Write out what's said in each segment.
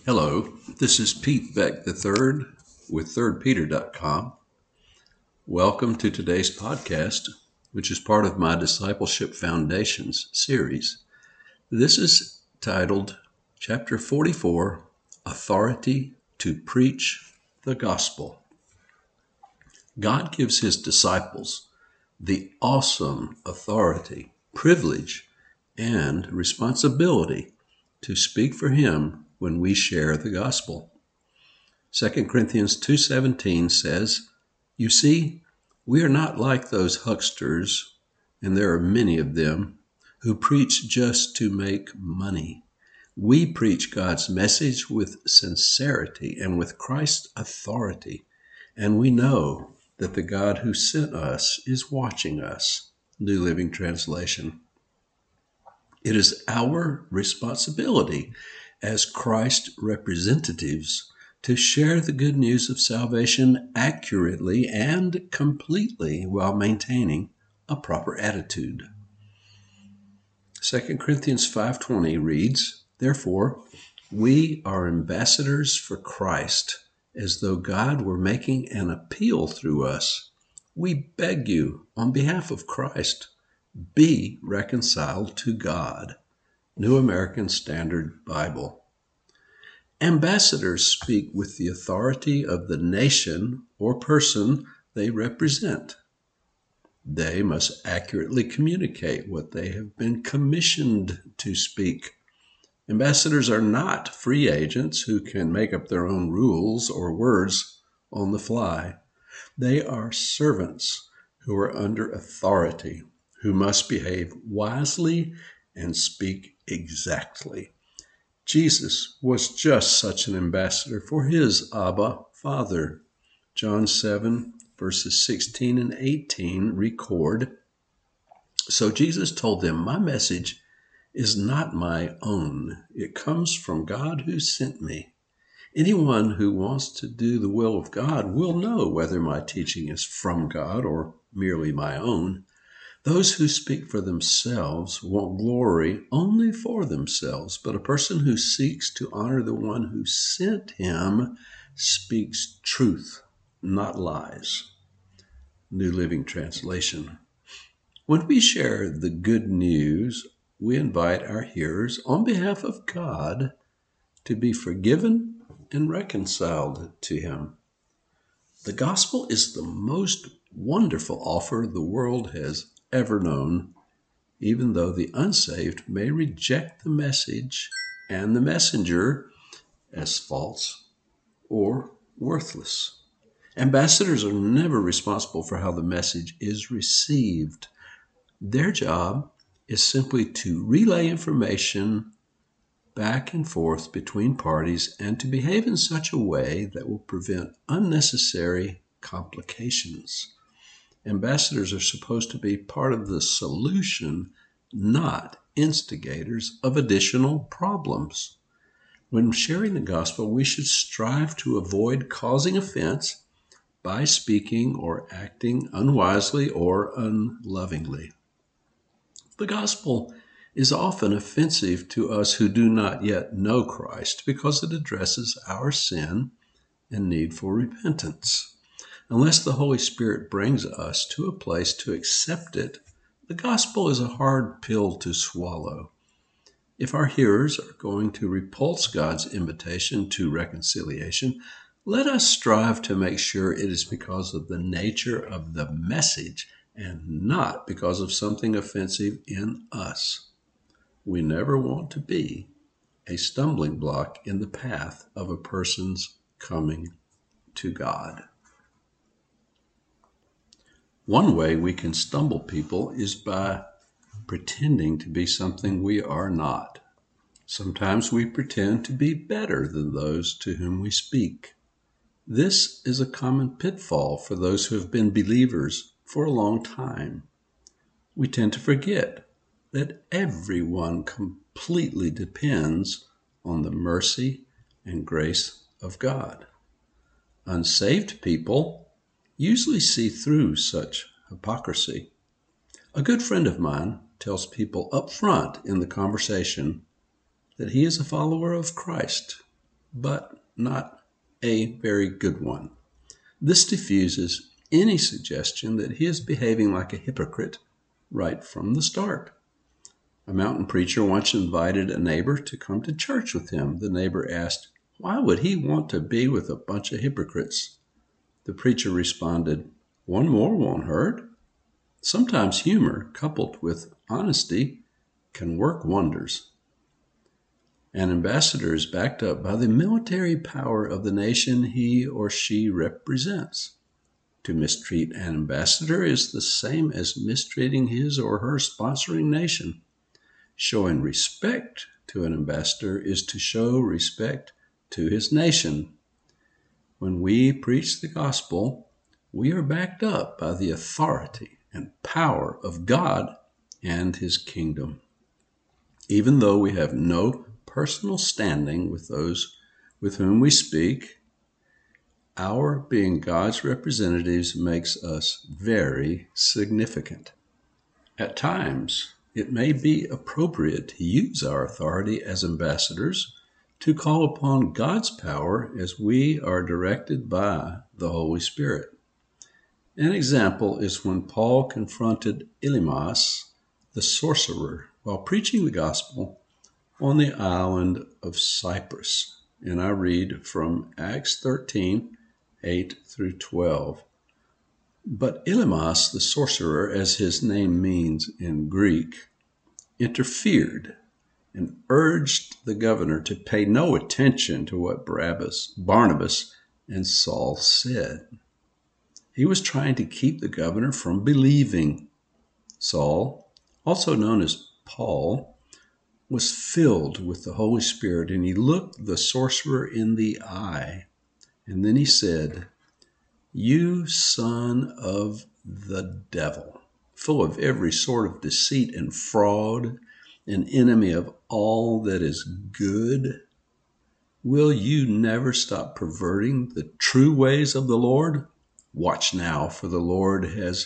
Hello, this is Pete Beck III with thirdpeter.com. Welcome to today's podcast, which is part of my Discipleship Foundations series. This is titled Chapter 44, Authority to Preach the Gospel. God gives his disciples the awesome authority, privilege, and responsibility to speak for him when we share the gospel. 2 Corinthians 2:17 says, "You see, we are not like those hucksters, and there are many of them, who preach just to make money. We preach God's message with sincerity and with Christ's authority, and we know that the God who sent us is watching us." New Living Translation. It is our responsibility as Christ representatives to share the good news of salvation accurately and completely while maintaining a proper attitude. 2 Corinthians 5:20 reads, "Therefore, we are ambassadors for Christ, as though God were making an appeal through us. We beg you, on behalf of Christ, be reconciled to God." New American Standard Bible. Ambassadors speak with the authority of the nation or person they represent. They must accurately communicate what they have been commissioned to speak. Ambassadors are not free agents who can make up their own rules or words on the fly. They are servants who are under authority, who must behave wisely and speak exactly. Jesus was just such an ambassador for his Abba Father. John 7, verses 16 and 18 record, "So Jesus told them, 'My message is not my own. It comes from God who sent me. Anyone who wants to do the will of God will know whether my teaching is from God or merely my own. Those who speak for themselves want glory only for themselves, but a person who seeks to honor the one who sent him speaks truth, not lies." New Living Translation. When we share the good news, we invite our hearers, on behalf of God, to be forgiven and reconciled to him. The gospel is the most wonderful offer the world has ever known, even though the unsaved may reject the message and the messenger as false or worthless. Ambassadors are never responsible for how the message is received. Their job is simply to relay information back and forth between parties and to behave in such a way that will prevent unnecessary complications. Ambassadors are supposed to be part of the solution, not instigators of additional problems. When sharing the gospel, we should strive to avoid causing offense by speaking or acting unwisely or unlovingly. The gospel is often offensive to us who do not yet know Christ because it addresses our sin and need for repentance. Unless the Holy Spirit brings us to a place to accept it, the gospel is a hard pill to swallow. If our hearers are going to repulse God's invitation to reconciliation, let us strive to make sure it is because of the nature of the message and not because of something offensive in us. We never want to be a stumbling block in the path of a person's coming to God. One way we can stumble people is by pretending to be something we are not. Sometimes we pretend to be better than those to whom we speak. This is a common pitfall for those who have been believers for a long time. We tend to forget that everyone completely depends on the mercy and grace of God. Unsaved people usually see through such hypocrisy. A good friend of mine tells people up front in the conversation that he is a follower of Christ. but not a very good one. This diffuses any suggestion that he is behaving like a hypocrite right from the start. A mountain preacher once invited a neighbor to come to church with him. The neighbor asked, "Why would he want to be with a bunch of hypocrites?" The preacher responded, "One more won't hurt." Sometimes humor, coupled with honesty, can work wonders. An ambassador is backed up by the military power of the nation he or she represents. To mistreat an ambassador is the same as mistreating his or her sponsoring nation. Showing respect to an ambassador is to show respect to his nation. When we preach the gospel, we are backed up by the authority and power of God and his kingdom. Even though we have no personal standing with those with whom we speak, our being God's representatives makes us very significant. At times, it may be appropriate to use our authority as ambassadors to call upon God's power as we are directed by the Holy Spirit. An example is when Paul confronted Elymas, the sorcerer, while preaching the gospel on the island of Cyprus. And I read from Acts 13, 8 through 12. But Elymas, the sorcerer, as his name means in Greek, interfered and urged the governor to pay no attention to what Barnabas and Saul said. He was trying to keep the governor from believing. Saul, also known as Paul, was filled with the Holy Spirit, and he looked the sorcerer in the eye. And then he said, "You son of the devil, full of every sort of deceit and fraud, an enemy of all that is good, will you never stop perverting the true ways of the Lord? Watch now, for the Lord has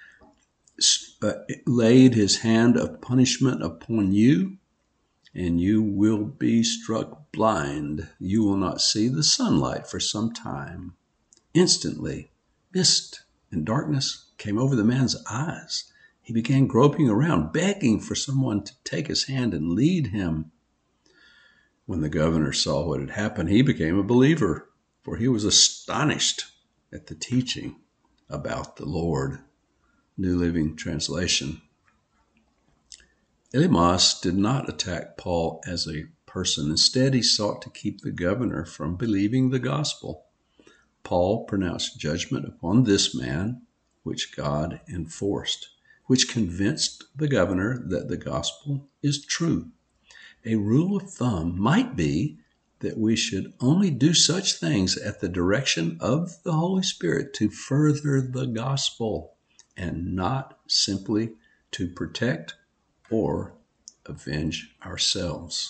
laid his hand of punishment upon you, and you will be struck blind. You will not see the sunlight for some time." Instantly, mist and darkness came over the man's eyes. He began groping around, begging for someone to take his hand and lead him. When the governor saw what had happened, he became a believer, for he was astonished at the teaching about the Lord. New Living Translation. Elymas did not attack Paul as a person. Instead, he sought to keep the governor from believing the gospel. Paul pronounced judgment upon this man, which God enforced, which convinced the governor that the gospel is true. A rule of thumb might be that we should only do such things at the direction of the Holy Spirit to further the gospel, and not simply to protect or avenge ourselves.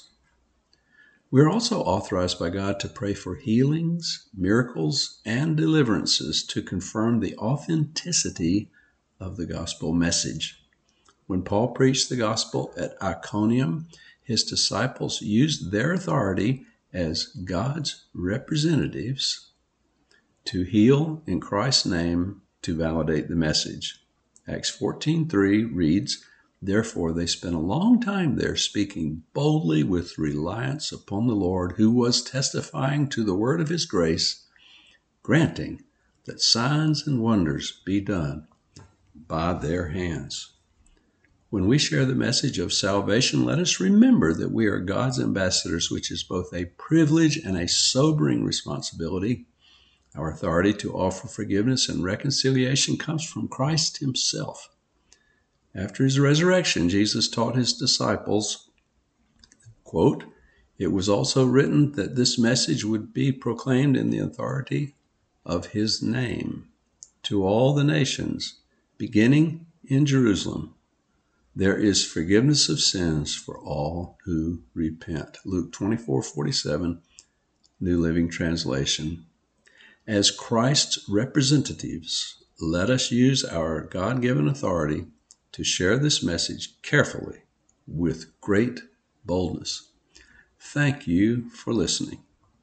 We are also authorized by God to pray for healings, miracles, and deliverances to confirm the authenticity of the gospel message. When Paul preached the gospel at Iconium, his disciples used their authority as God's representatives to heal in Christ's name to validate the message. Acts 14:3 reads, "Therefore they spent a long time there, speaking boldly with reliance upon the Lord, who was testifying to the word of his grace, granting that signs and wonders be done by their hands." When we share the message of salvation, let us remember that we are God's ambassadors, which is both a privilege and a sobering responsibility. Our authority to offer forgiveness and reconciliation comes from Christ himself. After his resurrection, Jesus taught his disciples, quote, "It was also written that this message would be proclaimed in the authority of his name to all the nations, beginning in Jerusalem. There is forgiveness of sins for all who repent." Luke 24:47, New Living Translation. As Christ's representatives, let us use our God-given authority to share this message carefully with great boldness. Thank you for listening.